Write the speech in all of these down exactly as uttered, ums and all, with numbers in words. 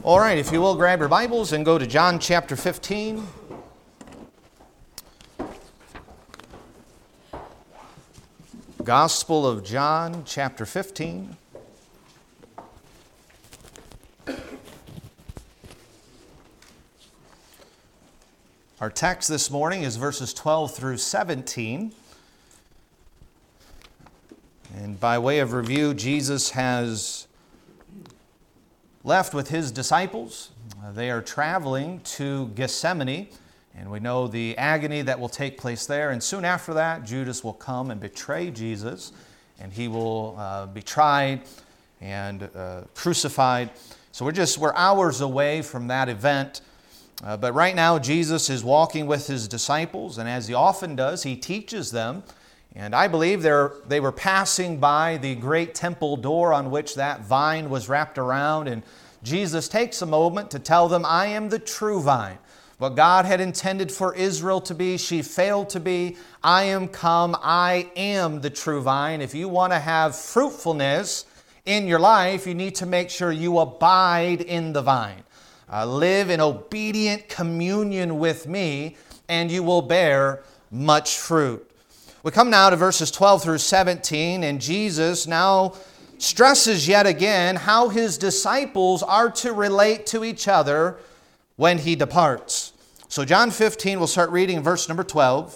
All right, if you will, grab your Bibles and go to John chapter fifteen. Gospel of John chapter fifteen. Our text this morning is verses twelve through seventeen. And by way of review, Jesus has left with his disciples. Uh, they are traveling to Gethsemane, and we know the agony that will take place there. And soon after that, Judas will come and betray Jesus, and he will uh, be tried and uh, crucified. So we're just we're hours away from that event. Uh, but right now, Jesus is walking with his disciples, and as he often does, he teaches them. And I believe they're, they were passing by the great temple door on which that vine was wrapped around. And Jesus takes a moment to tell them, I am the true vine. What God had intended for Israel to be, she failed to be. I am come, I am the true vine. If you want to have fruitfulness in your life, you need to make sure you abide in the vine. Uh, live in obedient communion with me, and you will bear much fruit. We come now to verses twelve through seventeen, and Jesus now stresses yet again how his disciples are to relate to each other when he departs. So John fifteen, we'll start reading verse number twelve.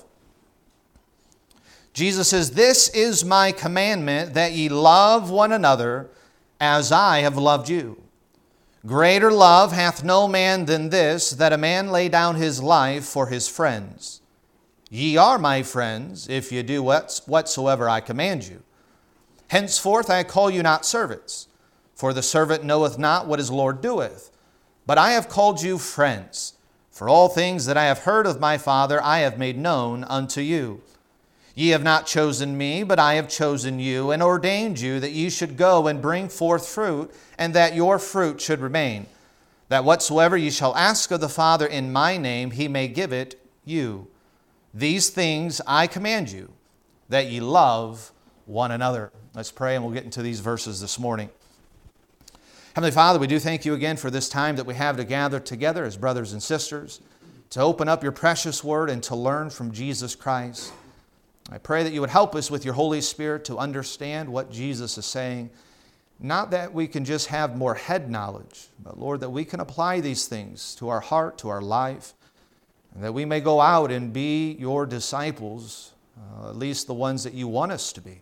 Jesus says, This is my commandment, that ye love one another as I have loved you. Greater love hath no man than this, that a man lay down his life for his friends. Ye are my friends, if ye do whatsoever I command you. Henceforth I call you not servants, for the servant knoweth not what his Lord doeth. But I have called you friends, for all things that I have heard of my Father I have made known unto you. Ye have not chosen me, but I have chosen you, and ordained you that ye should go and bring forth fruit, and that your fruit should remain, that whatsoever ye shall ask of the Father in my name, he may give it you. These things I command you, that ye love one another. Let's pray, and we'll get into these verses this morning. Heavenly Father, we do thank you again for this time that we have to gather together as brothers and sisters, to open up your precious word and to learn from Jesus Christ. I pray that you would help us with your Holy Spirit to understand what Jesus is saying. Not that we can just have more head knowledge, but Lord, that we can apply these things to our heart, to our life, and that we may go out and be your disciples, uh, at least the ones that you want us to be.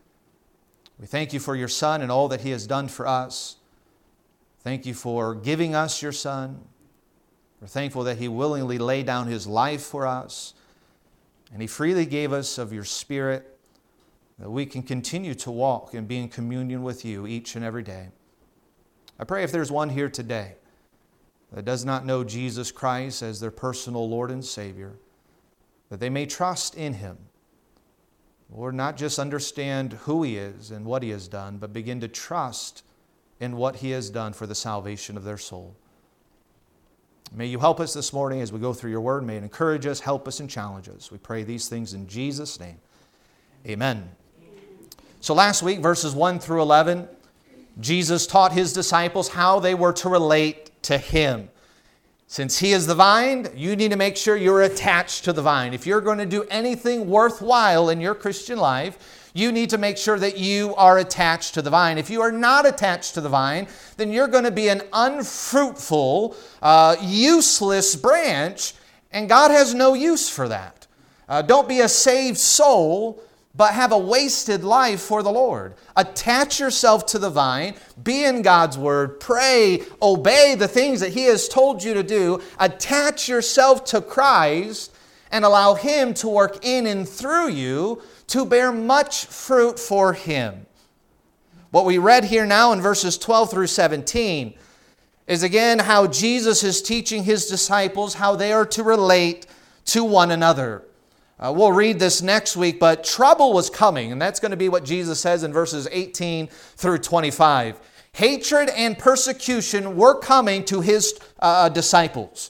We thank you for your Son and all that he has done for us. Thank you for giving us your Son. We're thankful that he willingly laid down his life for us, and he freely gave us of your Spirit, that we can continue to walk and be in communion with you each and every day. I pray if there's one here today that does not know Jesus Christ as their personal Lord and Savior, that they may trust in him. Lord, not just understand who he is and what he has done, but begin to trust in what he has done for the salvation of their soul. May you help us this morning as we go through your word. May it encourage us, help us, and challenge us. We pray these things in Jesus' name. Amen. So last week, verses one through eleven, Jesus taught his disciples how they were to relate to him. Since he is the vine, you need to make sure you're attached to the vine. If you're going to do anything worthwhile in your Christian life, you need to make sure that you are attached to the vine. If you are not attached to the vine, then you're going to be an unfruitful, uh, useless branch, and God has no use for that. Uh, don't be a saved soul, but have a wasted life for the Lord. Attach yourself to the vine, be in God's word, pray, obey the things that he has told you to do, attach yourself to Christ, and allow him to work in and through you to bear much fruit for him. What we read here now in verses twelve through seventeen is again how Jesus is teaching his disciples how they are to relate to one another. Uh, we'll read this next week, but trouble was coming, and that's going to be what Jesus says in verses eighteen through twenty-five. Hatred and persecution were coming to his uh, disciples.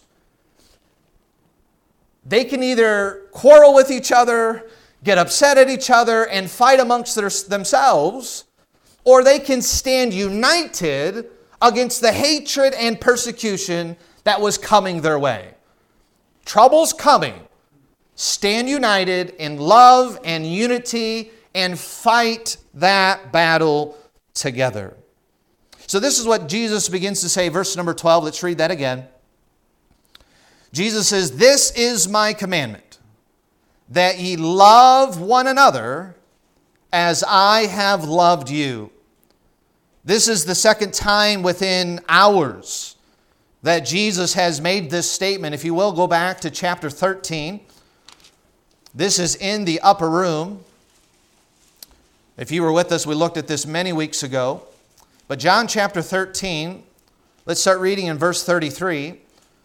They can either quarrel with each other, get upset at each other, and fight amongst their, themselves, or they can stand united against the hatred and persecution that was coming their way. Trouble's coming. Stand united in love and unity and fight that battle together. So this is what Jesus begins to say, verse number twelve. Let's read that again. Jesus says, "This is my commandment, that ye love one another as I have loved you." This is the second time within hours that Jesus has made this statement. If you will, go back to chapter thirteen. This is in the upper room. If you were with us, we looked at this many weeks ago. But John chapter thirteen, let's start reading in verse thirty-three.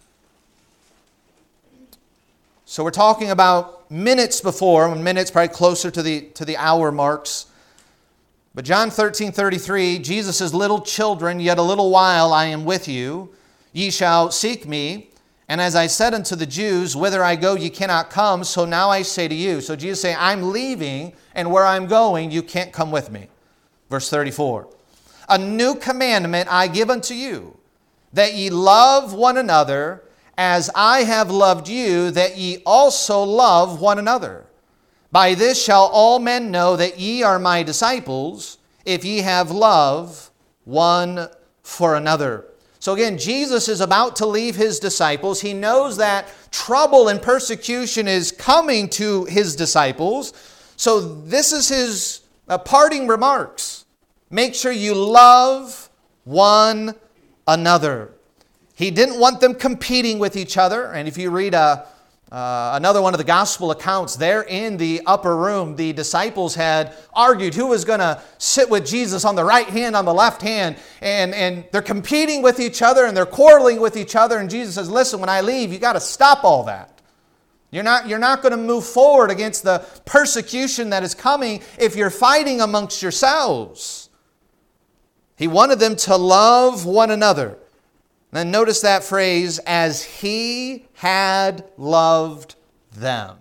So we're talking about minutes before, minutes probably closer to the, to the hour marks. But John thirteen thirty-three, Jesus says, "Little children, yet a little while I am with you. Ye shall seek me. And as I said unto the Jews, whither I go ye cannot come, so now I say to you." So Jesus is saying, I'm leaving, and where I'm going, you can't come with me. Verse thirty-four, "A new commandment I give unto you, that ye love one another, as I have loved you, that ye also love one another. By this shall all men know that ye are my disciples, if ye have love one for another." So again, Jesus is about to leave his disciples. He knows that trouble and persecution is coming to his disciples. So this is his uh, parting remarks. Make sure you love one another. He didn't want them competing with each other. And if you read a Uh, another one of the gospel accounts, there in the upper room, the disciples had argued who was going to sit with Jesus on the right hand, on the left hand, and, and they're competing with each other and they're quarreling with each other. And Jesus says, listen, when I leave, you got to stop all that. You're not, you're not going to move forward against the persecution that is coming if you're fighting amongst yourselves. He wanted them to love one another. Then notice that phrase, as he had loved them.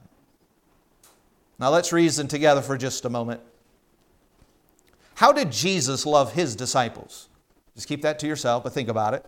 Now let's reason together for just a moment. How did Jesus love his disciples? Just keep that to yourself, but think about it.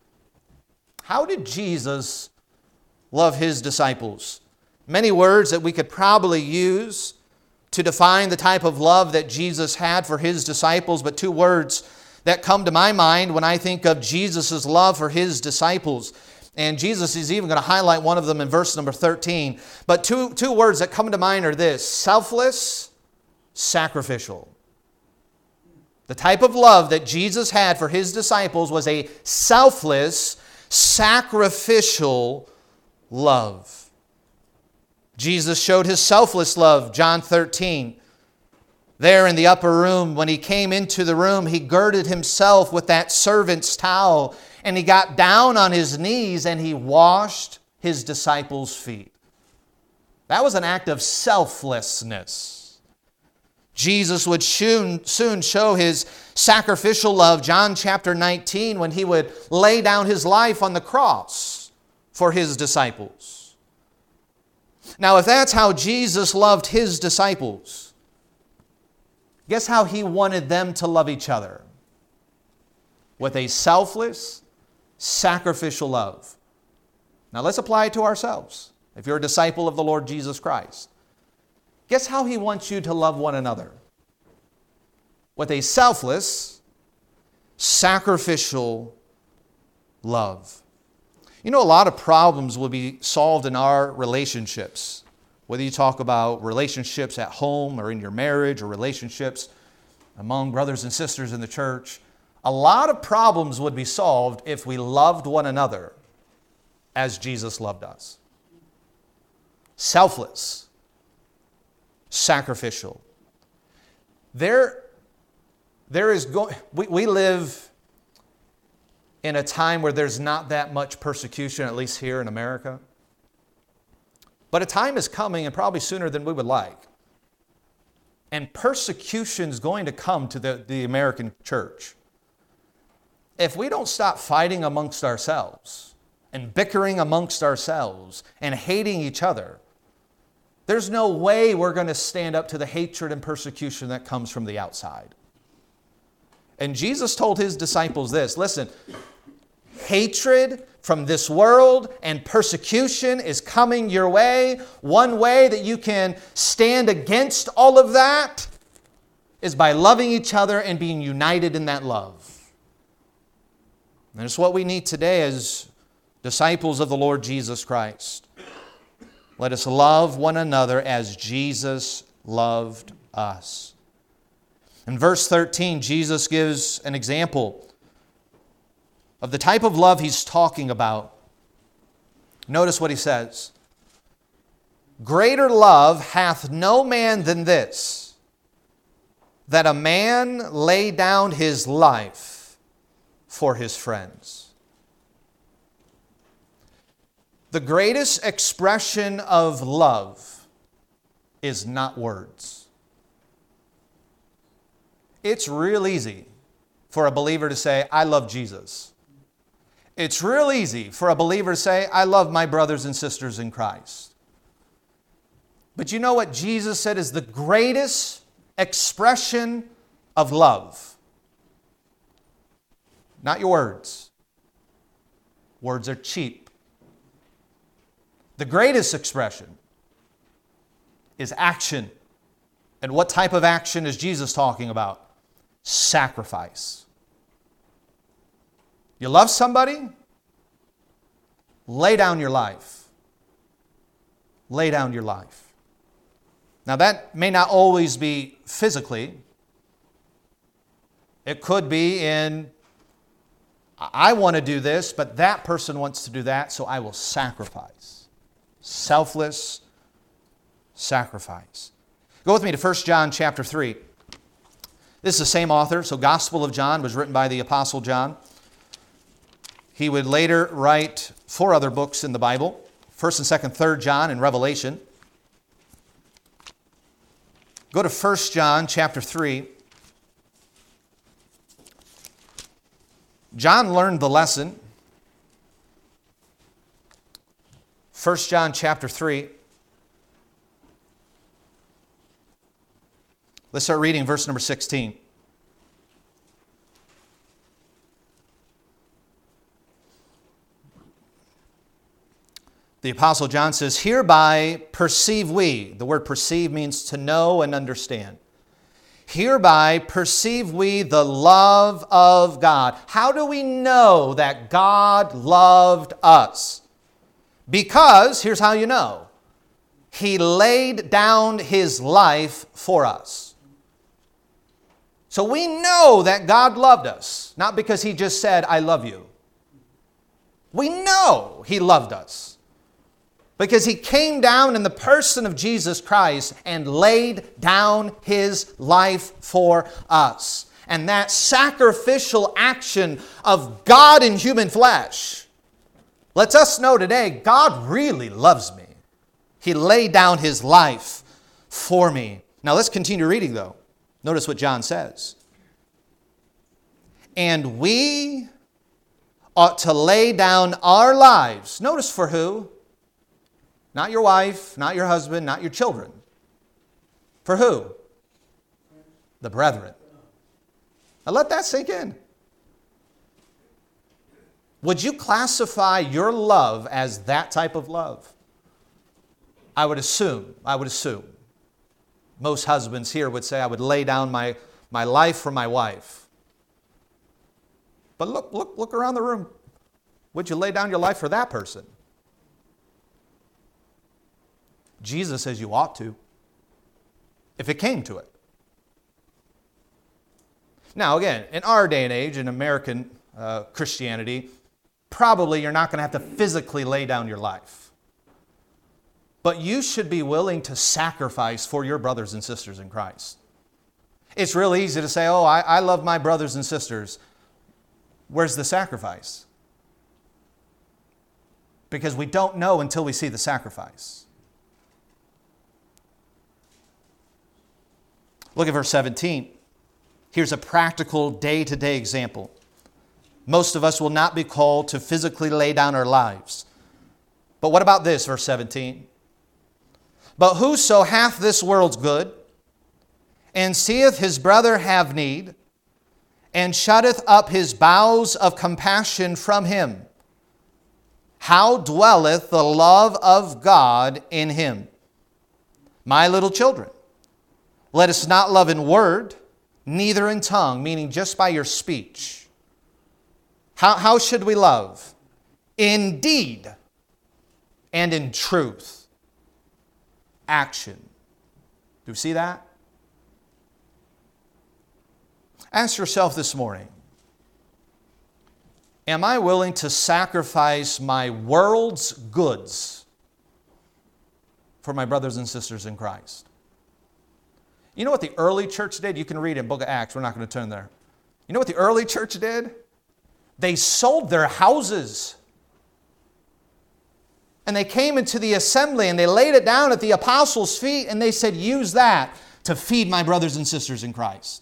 How did Jesus love his disciples? Many words that we could probably use to define the type of love that Jesus had for his disciples, but two words that come to my mind when I think of Jesus' love for his disciples. And Jesus is even going to highlight one of them in verse number thirteen. But two, two words that come to mind are this: selfless, sacrificial. The type of love that Jesus had for his disciples was a selfless, sacrificial love. Jesus showed his selfless love, John thirteen. There in the upper room, when he came into the room, he girded himself with that servant's towel, and he got down on his knees and he washed his disciples' feet. That was an act of selflessness. Jesus would soon, soon show his sacrificial love, John chapter nineteen, when he would lay down his life on the cross for his disciples. Now, if that's how Jesus loved his disciples, guess how he wanted them to love each other? With a selfless, sacrificial love. Now let's apply it to ourselves. If you're a disciple of the Lord Jesus Christ, guess how he wants you to love one another? With a selfless, sacrificial love. You know, a lot of problems will be solved in our relationships. Whether you talk about relationships at home or in your marriage or relationships among brothers and sisters in the church, a lot of problems would be solved if we loved one another as Jesus loved us. Selfless, sacrificial. There, there is go- we, we live in a time where there's not that much persecution, at least here in America. But a time is coming, and probably sooner than we would like. And persecution is going to come to the, the American church. If we don't stop fighting amongst ourselves and bickering amongst ourselves and hating each other, there's no way we're going to stand up to the hatred and persecution that comes from the outside. And Jesus told his disciples this, listen, hatred from this world and persecution is coming your way. One way that you can stand against all of that is by loving each other and being united in that love. And it's what we need today as disciples of the Lord Jesus Christ. Let us love one another as Jesus loved us. In verse thirteen, Jesus gives an example of the type of love he's talking about. Notice what he says. Greater love hath no man than this, that a man lay down his life for his friends. The greatest expression of love is not words. It's real easy for a believer to say, I love Jesus. It's real easy for a believer to say, I love my brothers and sisters in Christ. But you know what Jesus said is the greatest expression of love? Not your words. Words are cheap. The greatest expression is action. And what type of action is Jesus talking about? Sacrifice. You love somebody? Lay down your life. Lay down your life. Now that may not always be physically. It could be in, I want to do this, but that person wants to do that, so I will sacrifice. Selfless sacrifice. Go with me to First John chapter three. This is the same author, so Gospel of John was written by the Apostle John. He would later write four other books in the Bible, First and Second, Third John, and Revelation. Go to First John chapter three. John learned the lesson. First John chapter three. Let's start reading verse number sixteen. The Apostle John says, hereby perceive we. The word perceive means to know and understand. Hereby perceive we the love of God. How do we know that God loved us? Because, here's how you know. He laid down His life for us. So we know that God loved us, not because He just said, I love you. We know He loved us because He came down in the person of Jesus Christ and laid down His life for us. And that sacrificial action of God in human flesh lets us know today, God really loves me. He laid down His life for me. Now let's continue reading though. Notice what John says. And we ought to lay down our lives. Notice for who? Not your wife, not your husband, not your children. For who? The brethren. Now let that sink in. Would you classify your love as that type of love? I would assume, I would assume. Most husbands here would say, I would lay down my, my life for my wife. But look, look, look around the room. Would you lay down your life for that person? Jesus says you ought to, if it came to it. Now again, in our day and age, in American uh, Christianity, probably you're not going to have to physically lay down your life. But you should be willing to sacrifice for your brothers and sisters in Christ. It's real easy to say, oh, I, I love my brothers and sisters. Where's the sacrifice? Because we don't know until we see the sacrifice. Look at verse seventeen. Here's a practical day-to-day example. Most of us will not be called to physically lay down our lives. But what about this, verse seventeen? But whoso hath this world's good, and seeth his brother have need, and shutteth up his bowels of compassion from him. How dwelleth the love of God in him? My little children, let us not love in word, neither in tongue, meaning just by your speech. How, how should we love? In deed and in truth. Action. Do you see that? Ask yourself this morning, am I willing to sacrifice my world's goods for my brothers and sisters in Christ? You know what the early church did? You can read in Book of Acts. We're not going to turn there. You know what the early church did? They sold their houses. And they came into the assembly and they laid it down at the apostles' feet and they said, use that to feed my brothers and sisters in Christ.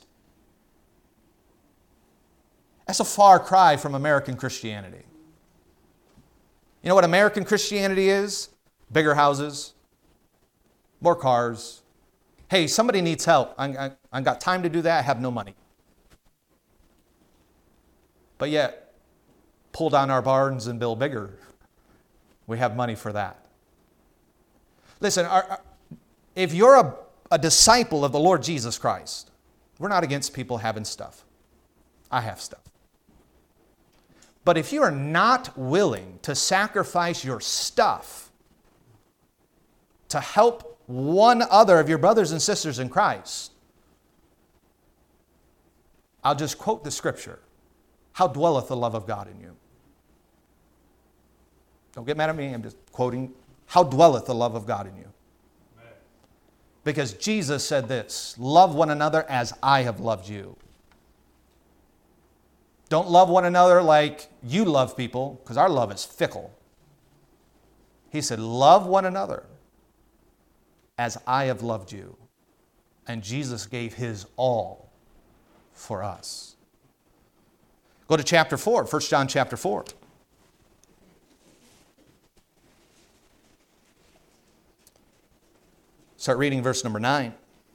That's a far cry from American Christianity. You know what American Christianity is? Bigger houses, more cars. Hey, somebody needs help. I, I, I got time to do that. I have no money. But yet, pull down our barns and build bigger. We have money for that. Listen, our, our, if you're a, a disciple of the Lord Jesus Christ, we're not against people having stuff. I have stuff. But if you are not willing to sacrifice your stuff to help one other of your brothers and sisters in Christ, I'll just quote the scripture. How dwelleth the love of God in you? Don't get mad at me, I'm just quoting. How dwelleth the love of God in you? Amen. Because Jesus said this, love one another as I have loved you. Don't love one another like you love people, because our love is fickle. He said, love one another as I have loved you. And Jesus gave his all for us. Go to chapter four, First John chapter four. Start reading verse number nine.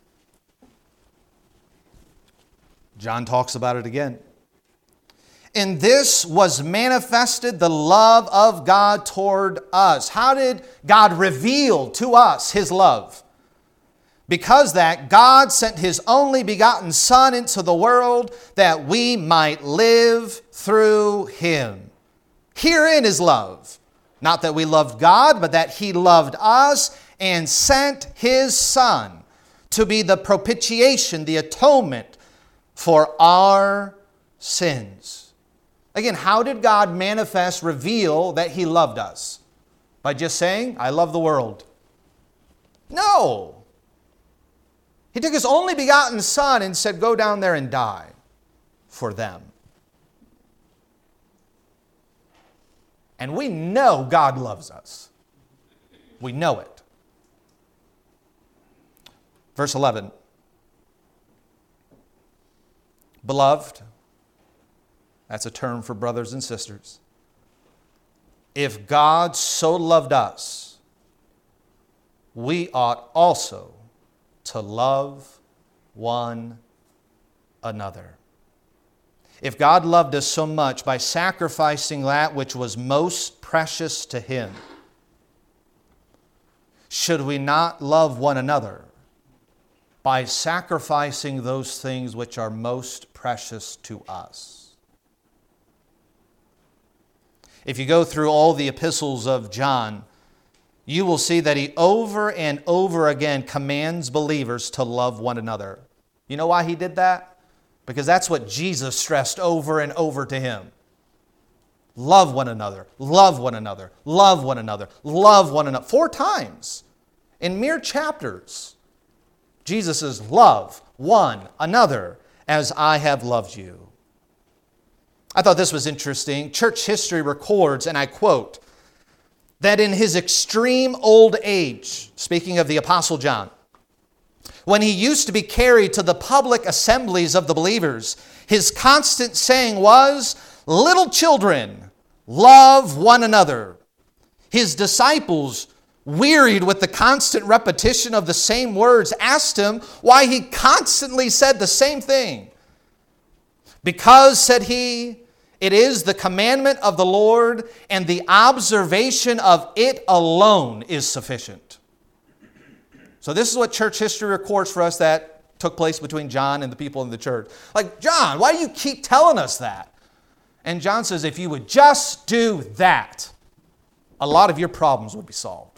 John talks about it again. In this was manifested the love of God toward us. How did God reveal to us his love? Because that God sent his only begotten Son into the world that we might live through him. Herein is love. Not that we loved God, but that he loved us and sent his Son to be the propitiation, the atonement for our sins. Again, how did God manifest, reveal that he loved us? By just saying, I love the world? No. He took his only begotten Son and said, go down there and die for them. And we know God loves us. We know it. Verse eleven. Beloved, that's a term for brothers and sisters. If God so loved us, we ought also to love one another. If God loved us so much by sacrificing that which was most precious to him, should we not love one another by sacrificing those things which are most precious to us? If you go through all the epistles of John, you will see that he over and over again commands believers to love one another. You know why he did that? Because that's what Jesus stressed over and over to him. Love one another, love one another, love one another, love one another. Four times in mere chapters. Jesus says, love one another as I have loved you. I thought this was interesting. Church history records, and I quote, that in his extreme old age, speaking of the Apostle John, when he used to be carried to the public assemblies of the believers, his constant saying was, little children, love one another. His disciples, wearied with the constant repetition of the same words, asked him why he constantly said the same thing. Because, said he, it is the commandment of the Lord, and the observation of it alone is sufficient. So this is what church history records for us that took place between John and the people in the church. Like, John, why do you keep telling us that? And John says, if you would just do that, a lot of your problems would be solved.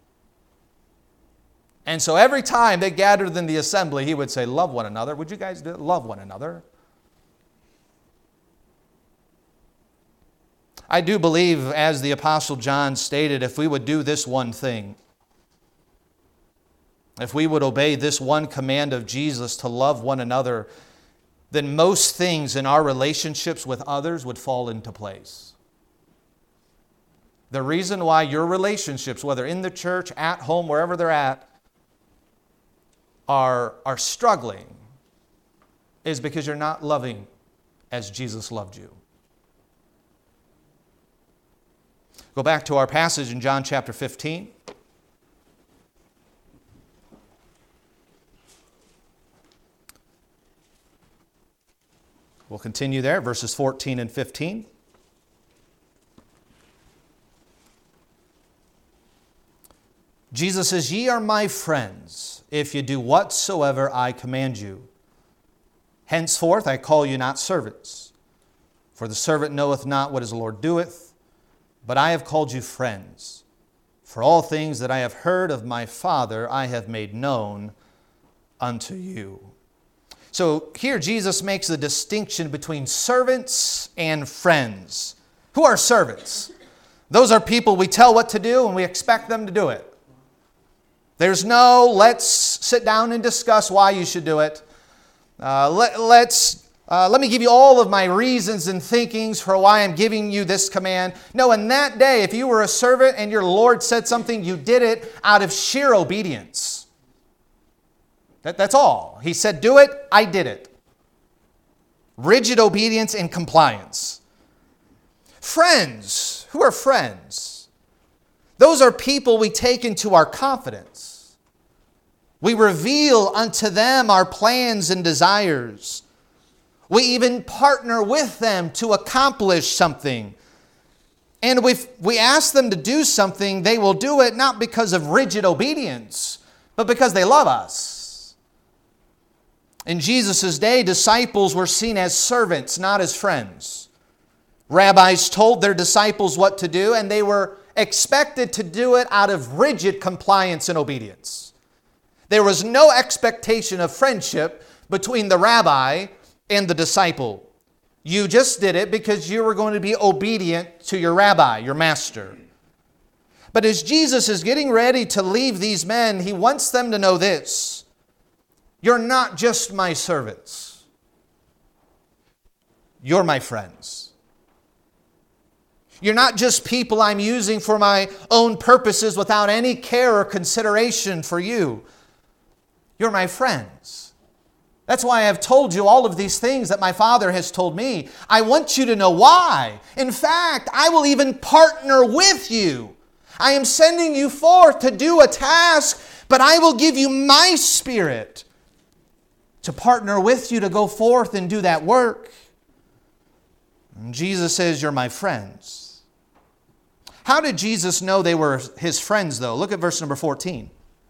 And so every time they gathered in the assembly, he would say, love one another. Would you guys do it? Love one another? I do believe, as the Apostle John stated, if we would do this one thing, if we would obey this one command of Jesus to love one another, then most things in our relationships with others would fall into place. The reason why your relationships, whether in the church, at home, wherever they're at, are, are struggling is because you're not loving as Jesus loved you. Go back to our passage in John chapter fifteen. We'll continue there, verses fourteen and fifteen. Jesus says, ye are my friends, if you do whatsoever I command you. Henceforth I call you not servants, for the servant knoweth not what his Lord doeth, but I have called you friends. For all things that I have heard of my Father I have made known unto you. So here Jesus makes a distinction between servants and friends. Who are servants? Those are people we tell what to do and we expect them to do it. There's no, let's sit down and discuss why you should do it. Uh, let, let's, uh, let me give you all of my reasons and thinkings for why I'm giving you this command. No, in that day, if you were a servant and your Lord said something, you did it out of sheer obedience. That, that's all. He said, do it, I did it. Rigid obedience and compliance. Friends. Who are friends? Those are people we take into our confidence. We reveal unto them our plans and desires. We even partner with them to accomplish something. And if we ask them to do something, they will do it not because of rigid obedience, but because they love us. In Jesus' day, disciples were seen as servants, not as friends. Rabbis told their disciples what to do, and they were expected to do it out of rigid compliance and obedience. There was no expectation of friendship between the rabbi and the disciple. You just did it because you were going to be obedient to your rabbi, your master. But as Jesus is getting ready to leave these men, he wants them to know this. You're not just my servants. You're my friends. You're not just people I'm using for my own purposes without any care or consideration for you. You're my friends. That's why I've told you all of these things that my Father has told me. I want you to know why. In fact, I will even partner with you. I am sending you forth to do a task, but I will give you my Spirit to partner with you to go forth and do that work. And Jesus says, you're my friends. How did Jesus know they were his friends, though? Look at verse number fourteen.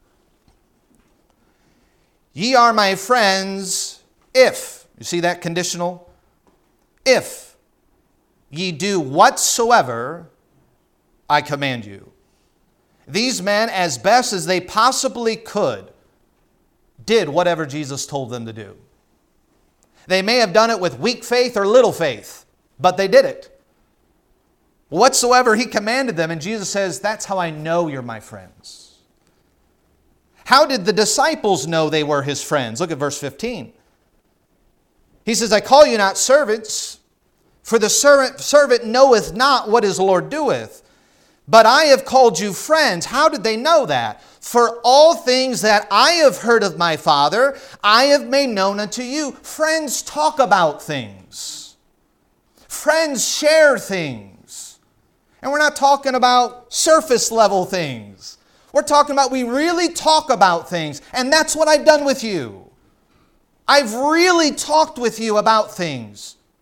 Ye are my friends if, you see that conditional? If ye do whatsoever I command you. These men, as best as they possibly could, did whatever Jesus told them to do. They may have done it with weak faith or little faith, but they did it. Whatsoever he commanded them, and Jesus says, that's how I know you're my friends. How did the disciples know they were his friends? Look at verse fifteen. He says, I call you not servants, for the servant, servant knoweth not what his Lord doeth. But I have called you friends. How did they know that? For all things that I have heard of my Father, I have made known unto you. Friends talk about things. Friends share things. And we're not talking about surface level things. We're talking about we really talk about things. And that's what I've done with you. I've really talked with you about things.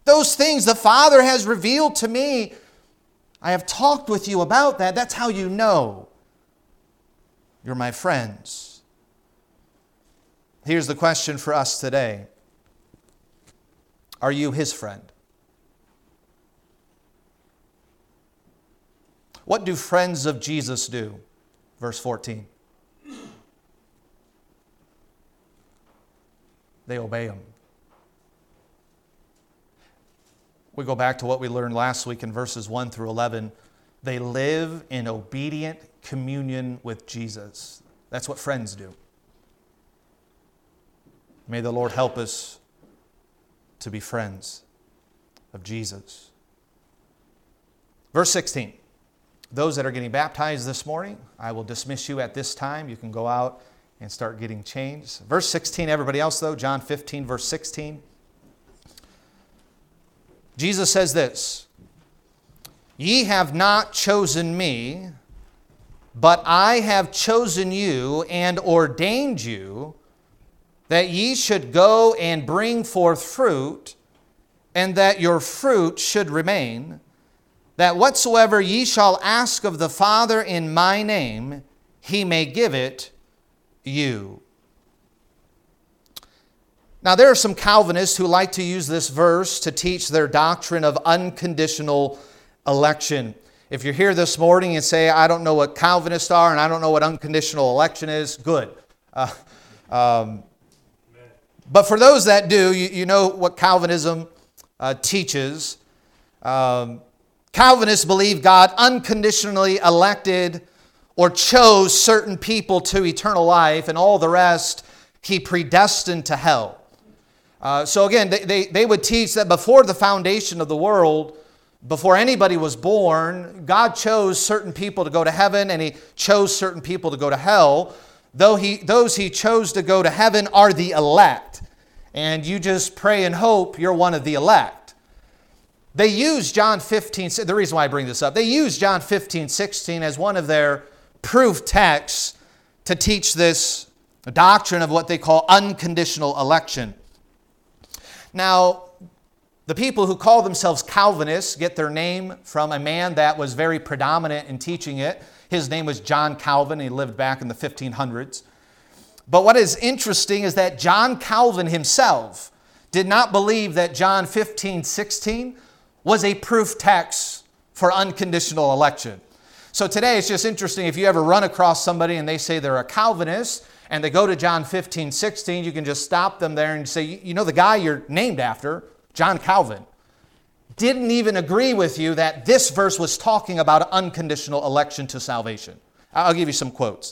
Those things the Father has revealed to me. I have talked with you about that. That's how you know you're my friends. Here's the question for us today. Are you His friend? What do friends of Jesus do? Verse fourteen. They obey Him. We go back to what we learned last week in verses one through eleven. They live in obedient communion with Jesus. That's what friends do. May the Lord help us to be friends of Jesus. Verse sixteen. Those that are getting baptized this morning, I will dismiss you at this time. You can go out and start getting changed. Verse sixteen, everybody else though, John fifteen, verse sixteen. Jesus says this, "Ye have not chosen me, but I have chosen you and ordained you, that ye should go and bring forth fruit, and that your fruit should remain, that whatsoever ye shall ask of the Father in my name, He may give it you." Now, there are some Calvinists who like to use this verse to teach their doctrine of unconditional election. If you're here this morning and say, I don't know what Calvinists are and I don't know what unconditional election is, good. Uh, um, but for those that do, you, you know what Calvinism uh, teaches. Um, Calvinists believe God unconditionally elected or chose certain people to eternal life, and all the rest He predestined to hell. Uh, so again, they, they, they would teach that before the foundation of the world, before anybody was born, God chose certain people to go to heaven and He chose certain people to go to hell. Though he, those He chose to go to heaven are the elect. And you just pray and hope you're one of the elect. They use John fifteen, the reason why I bring this up, they use John fifteen, sixteen as one of their proof texts to teach this doctrine of what they call unconditional election. Now, the people who call themselves Calvinists get their name from a man that was very predominant in teaching it. His name was John Calvin. He lived back in the fifteen hundreds. But what is interesting is that John Calvin himself did not believe that John fifteen, sixteen was a proof text for unconditional election. So today it's just interesting if you ever run across somebody and they say they're a Calvinist, and they go to John fifteen, sixteen, you can just stop them there and say, you know the guy you're named after, John Calvin, didn't even agree with you that this verse was talking about unconditional election to salvation. I'll give you some quotes.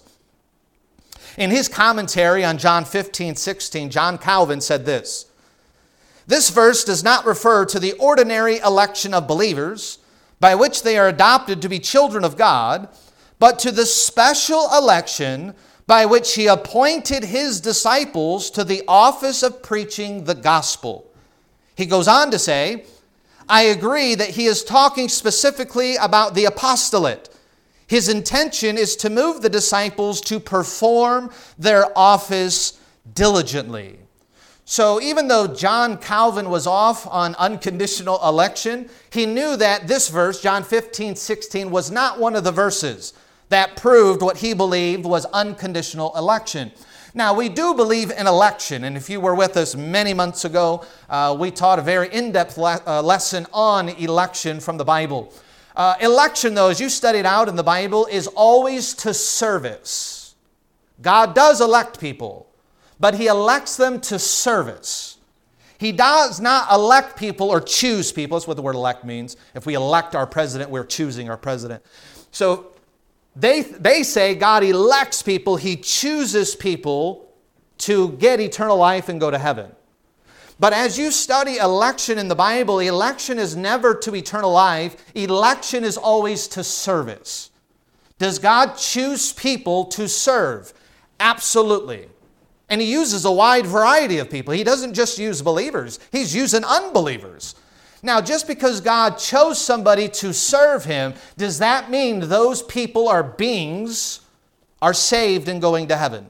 In his commentary on John fifteen, sixteen, John Calvin said this, "This verse does not refer to the ordinary election of believers, by which they are adopted to be children of God, but to the special election by which He appointed His disciples to the office of preaching the gospel." He goes on to say, "I agree that he is talking specifically about the apostolate. His intention is to move the disciples to perform their office diligently." So even though John Calvin was off on unconditional election, he knew that this verse, John fifteen, sixteen, was not one of the verses that proved what he believed was unconditional election. Now, we do believe in election, and if you were with us many months ago, uh, we taught a very in-depth le- uh, lesson on election from the Bible. Uh, election, though, as you studied out in the Bible, is always to service. God does elect people, but He elects them to service. He does not elect people or choose people. That's what the word elect means. If we elect our president, we're choosing our president. So, They, they say God elects people, He chooses people to get eternal life and go to heaven. But as you study election in the Bible, election is never to eternal life. Election is always to service. Does God choose people to serve? Absolutely. And He uses a wide variety of people. He doesn't just use believers. He's using unbelievers. Now, just because God chose somebody to serve Him, does that mean those people are beings, are saved and going to heaven?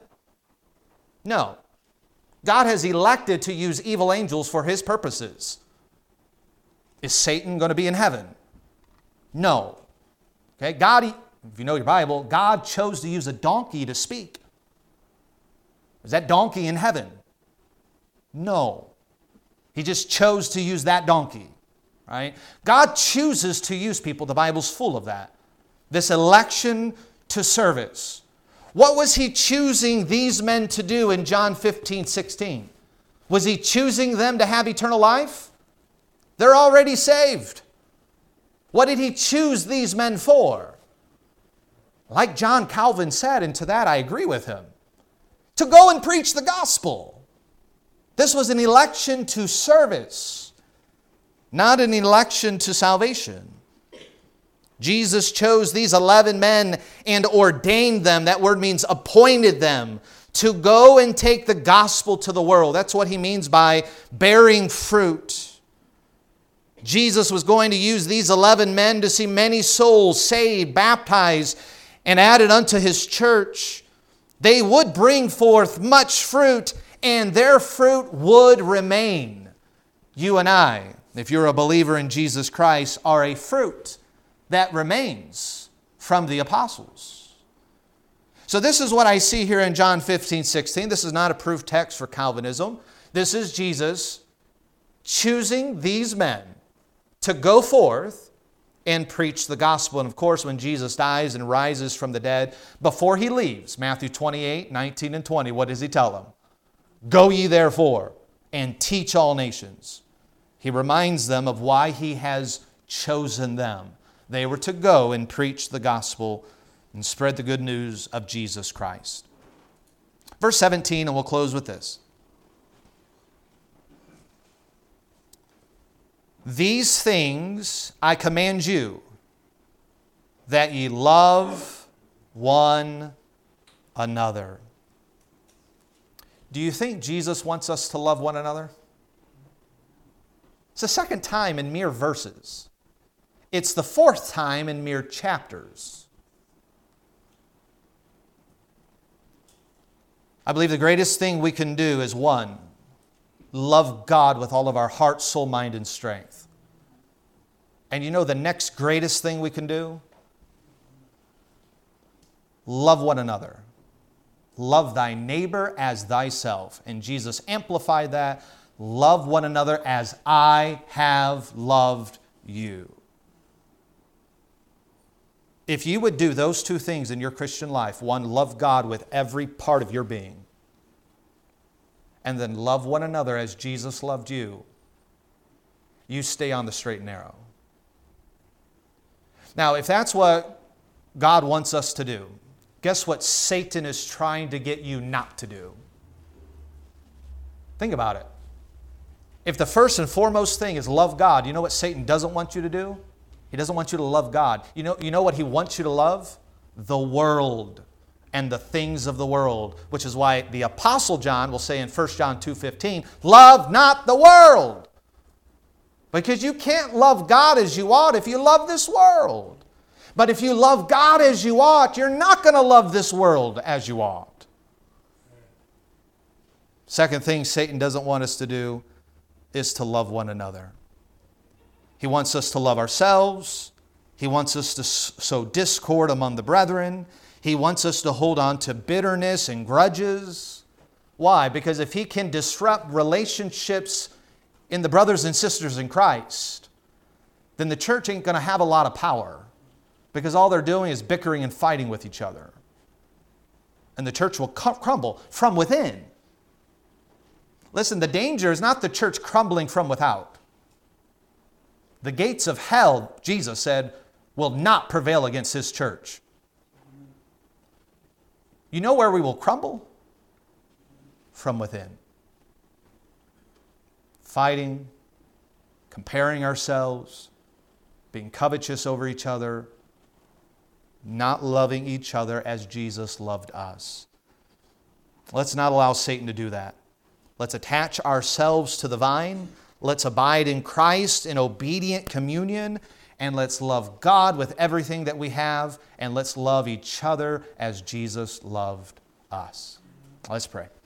No. God has elected to use evil angels for His purposes. Is Satan going to be in heaven? No. Okay, God, if you know your Bible, God chose to use a donkey to speak. Is that donkey in heaven? No. He just chose to use that donkey, right? God chooses to use people. The Bible's full of that. This election to service. What was He choosing these men to do in John fifteen, sixteen? Was He choosing them to have eternal life? They're already saved. What did He choose these men for? Like John Calvin said, and to that I agree with him, to go and preach the gospel. This was an election to service, not an election to salvation. Jesus chose these eleven men and ordained them. That word means appointed them to go and take the gospel to the world. That's what He means by bearing fruit. Jesus was going to use these eleven men to see many souls saved, baptized, and added unto His church. They would bring forth much fruit, and their fruit would remain. You and I, if you're a believer in Jesus Christ, are a fruit that remains from the apostles. So this is what I see here in John fifteen, sixteen. This is not a proof text for Calvinism. This is Jesus choosing these men to go forth and preach the gospel. And of course, when Jesus dies and rises from the dead, before He leaves, Matthew twenty-eight, nineteen and twenty, what does He tell them? Go ye therefore and teach all nations. He reminds them of why He has chosen them. They were to go and preach the gospel and spread the good news of Jesus Christ. Verse seventeen, and we'll close with this. These things I command you, that ye love one another. Do you think Jesus wants us to love one another? It's the second time in mere verses. It's the fourth time in mere chapters. I believe the greatest thing we can do is, one, love God with all of our heart, soul, mind, and strength. And you know the next greatest thing we can do? Love one another. Love thy neighbor as thyself. And Jesus amplified that. Love one another as I have loved you. If you would do those two things in your Christian life, one, love God with every part of your being, and then love one another as Jesus loved you, you stay on the straight and narrow. Now, if that's what God wants us to do, guess what Satan is trying to get you not to do? Think about it. If the first and foremost thing is love God, you know what Satan doesn't want you to do? He doesn't want you to love God. You know, you know what he wants you to love? The world and the things of the world, which is why the Apostle John will say in First John two fifteen, love not the world. Because you can't love God as you ought if you love this world. But if you love God as you ought, you're not going to love this world as you ought. Second thing Satan doesn't want us to do is to love one another. He wants us to love ourselves. He wants us to sow discord among the brethren. He wants us to hold on to bitterness and grudges. Why? Because if he can disrupt relationships in the brothers and sisters in Christ, then the church ain't going to have a lot of power, because all they're doing is bickering and fighting with each other. And the church will crumble from within. Listen, the danger is not the church crumbling from without. The gates of hell, Jesus said, will not prevail against His church. You know where we will crumble? From within. Fighting, comparing ourselves, being covetous over each other, not loving each other as Jesus loved us. Let's not allow Satan to do that. Let's attach ourselves to the vine. Let's abide in Christ in obedient communion. And let's love God with everything that we have. And let's love each other as Jesus loved us. Let's pray.